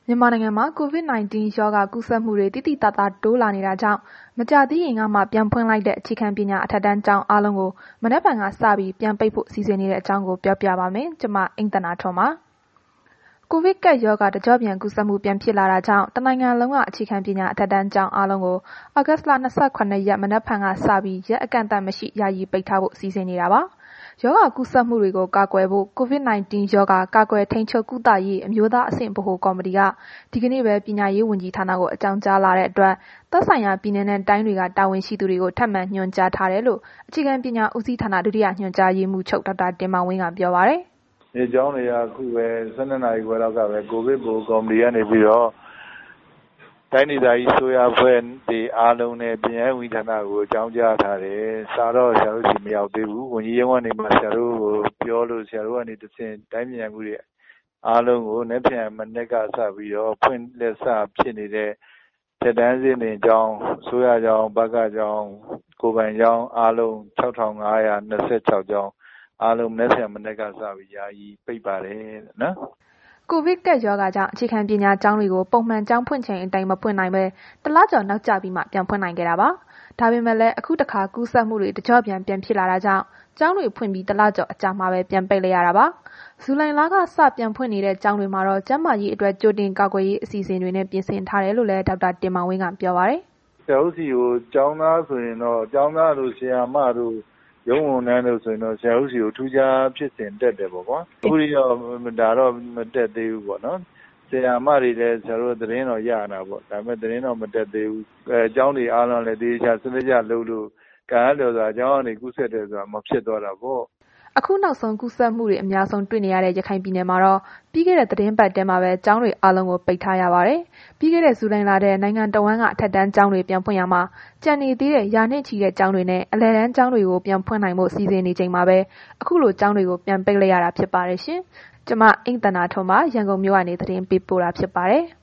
မြန်မာနိုင်ငံမှာ COVID-19 ရောဂါကူးစက်မှုတွေ သိသိသာသာတိုးလာနေတာကြောင့် မကြာသေးခင်ကမှ ပြန်ဖွင့်လိုက်တဲ့ အခြေခံပညာအထက်တန်းကျောင်းအားလုံးကို မနက်ဖြန်ကစပြီး ပြန်ပိတ်ဖို့ စီစဉ်နေတဲ့အကြောင်းကို ပြောပြပါမယ်။ ဗွီအိုအေမြန်မာပိုင်းသတင်းထောက် မအိမ့်သန္တာထွန်းက သတင်းပေးပို့ထားပါတယ်။ ကိုဗစ်ကပ်ရောဂါ တကျော့ပြန်ကူးစက်မှု ပြန်ဖြစ်လာတာကြောင့် တနိုင်ငံလုံးက အခြေခံပညာ အထက်တန်းကျောင်းအားလုံးကို သြဂုတ်လ ၂၇ ရက် မနက်ဖြန်ကစပြီး ရက်အကန့်အသတ်မရှိ ယာယီပိတ်ထားဖို့ စီစဉ်နေတာပါ။ ရောဂါကူးစက်မှုတွေကို ကာကွယ်ဖို့ COVID-19 ရောဂါ ကာကွယ်ထိန်းချုပ်ကုသရေး အမျိုးသားအဆင့်ဗဟိုကော်မတီက ဒီကနေ့ပဲ ပညာရေးဝန်ကြီးဌာနကို အကြောင်းကြားလာတဲ့အတွက် သက်ဆိုင်ရာ ပြည်နယ်နဲ့ တိုင်းတွေက တာဝန်ရှိသူတွေကို ထပ်မံညွှန်ကြားထားတယ်လို့ အခြေခံပညာဦးစီးဌာန ဒုတိယညွှန်ကြားရေးမှူးချုပ် ဒေါက်တာတင်မောင်ဝင်းက ပြောပါတယ်။ “ကျောင်းတွေက အခုပဲ 12 နာရီခွဲလောက်ကပဲ ကိုဗစ်ဗဟိုကော်မတီကနေပြီးတော့ တိုင်းဒေသကြီးအစိုးရအဖွဲ့တွေအားလုံးနဲ့ ပညာရေးဝန်ကြီးဌာနကို အကြောင်းကြားထားတယ်။ စာတော့ ဆရာတို့ဆီ မရောက်သေးဘူး။ ဝန်ကြီးရုံးကနေမှ ဆရာတို့ကိုပြောလို့ ဆရာတို့ကနေတဆင့် တိုင်းပညာရေးမှူးတွေအားလုံးကို မနက်ဖြန်မနက်ကစပြီးတော့ ဖွင့်လက်စဖြစ်နေတဲ့ အထက်တန်းအဆင့်ကျောင်း အစိုးရကျောင်း၊ ဗကကျောင်း၊ ကိုယ်ပိုင်ကျောင်းအားလုံး ၆,၅၂၆ ကျောင်းအားလုံး မနက်ဖြန်မနက်ကစပြီး ယာယီပိတ်ပါတယ်နော်။ ” ကိုဗစ်ကပ်ရောဂါကြောင့် အခြေခံပညာကျောင်းတွေကို ပုံမှန်ကျောင်းဖွင့်ချိန်အတိုင်း မဖွင့်နိုင်ဘဲ ၁ လကျော်နောက်ကျပြီးမှ ပြန်ဖွင့်နိုင်ခဲ့တာပါ။ ဒါပေမဲ့လည်း အခုတစ်ခါ ကူးစက်မှုတွေ တကျော့ပြန်ဖြစ်လာတာကြောင့် ကျောင်းတွေဖွင့်ပြီး ၁ လကျော်အကြာမှာပဲ ပြန်ပိတ်လိုက်ရတာပါ။ ဇူလိုင်လကစ ပြန်ဖွင့်နေတဲ့ ကျောင်းတွေမှာတော့ ကျန်းမာရေးအတွက် ကြိုတင်ကာကွယ်ရေး အစီအစဉ်တွေနဲ့ ပြင်ဆင်ထားတယ်လို့လည်း ဒေါက်တာတင်မောင်ဝင်းက ပြောပါတယ်။ “ဆရာတို့ဆီကို ကျောင်းသားဆိုရင်တော့ ကျောင်းသားတို့ ဆရာမတို့ ရုံးဝန်ထမ်းတို့ဆိုရင်တော့ ဆရာတို့ဆီကို ထူးခြားဖြစ်စဉ်တက်တယ်ပေါ့ကွာ။ အခုထိတော့ ဒါတော့ မတက်သေးဘူးပေါ့နော်။ ဆရာမတွေလည်း ဆရာတို့ သတင်းတော့ရနေတာပေါ့။ ဒါပေမဲ့ သတင်းတော့ မတက်သေးဘူး။ ကျောင်းတွေအားလုံးကလည်း သေသေချာချာ စနစ်တကျလုပ်လို့ ကံအားလျော်စွာ ကျောင်းကနေ ကူးစက်တယ်ဆိုတာ မဖြစ်သွားတာပေါ့။” အခုနောက်ဆုံး ကူးစက်မှုတွေ အများဆုံးတွေ့နေရတဲ့ ရခိုင်ပြည်နယ်မှာတော့ ပြီးခဲ့တဲ့ သီတင်းပတ်ထဲမှာပဲ ကျောင်းတွေအားလုံးကို ပိတ်ထားရပါတယ်။ ပြီးခဲ့တဲ့ ဇူလိုင်လထဲ နိုင်ငံတဝန်းက အထက်တန်းကျောင်းတွေ ပြန်ဖွင့်ရာမှာ ကျန်နေသေးတဲ့ ရာနဲ့ချီတဲ့ ကျောင်းတွေနဲ့ အလယ်တန်းကျောင်းတွေကို ပြန်ဖွင့်နိုင်ဖို့ စီစဉ်နေချိန်မှာပဲ အခုလို ကျောင်းတွေကို ပြန်ပိတ်လိုက်ရတာ ဖြစ်ပါတယ်ရှင်။ ကျမ အိမ့်သန္တာထွန်းပါ ရန်ကုန်မြို့ကနေ သတင်းပေးပို့တာဖြစ်ပါတယ်။